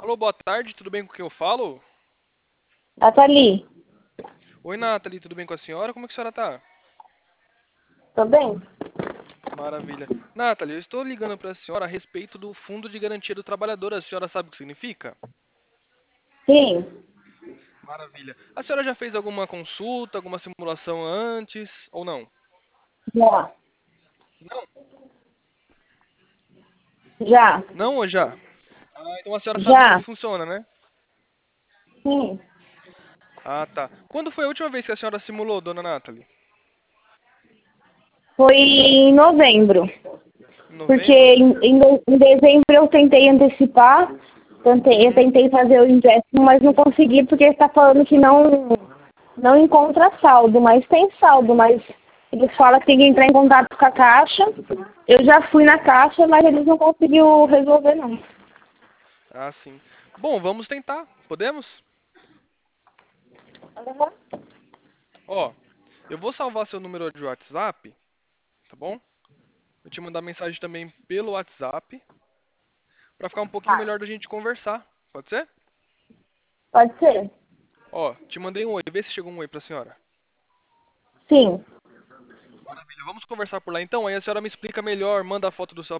Alô, boa tarde, tudo bem com quem eu falo? Nathalie, Oi, Nathalie, tudo bem com a senhora? Como é que a senhora tá? tô bem? Maravilha. Nathalie, eu estou ligando para a senhora a respeito do Fundo de Garantia do Trabalhador. A senhora sabe o que significa? Sim, Maravilha. A senhora já fez alguma consulta, alguma simulação antes ou não? já, Não? já, Não ou já? Ah, então a senhora sabe como já, que funciona, né? sim. Ah, tá. Quando foi a última vez que a senhora simulou, dona Nathalie? Foi em novembro, Em porque novembro? em dezembro eu tentei antecipar, eu Uhum. tentei fazer o empréstimo, mas não consegui porque está falando que não encontra saldo, mas tem saldo, mas eles falam que tem que entrar em contato com a Caixa. Eu já fui na Caixa, mas eles não conseguiram resolver não. Ah, sim. Bom, vamos tentar. Podemos? Ó, eu vou salvar seu número de WhatsApp, tá bom? Vou te mandar mensagem também pelo WhatsApp, pra ficar um pouquinho melhor da gente conversar. Pode ser? Pode ser? Ó, te mandei um oi. Vê se chegou um oi pra senhora. Sim, Maravilha. Vamos conversar por lá então. Aí a senhora me explica melhor, manda a foto do seu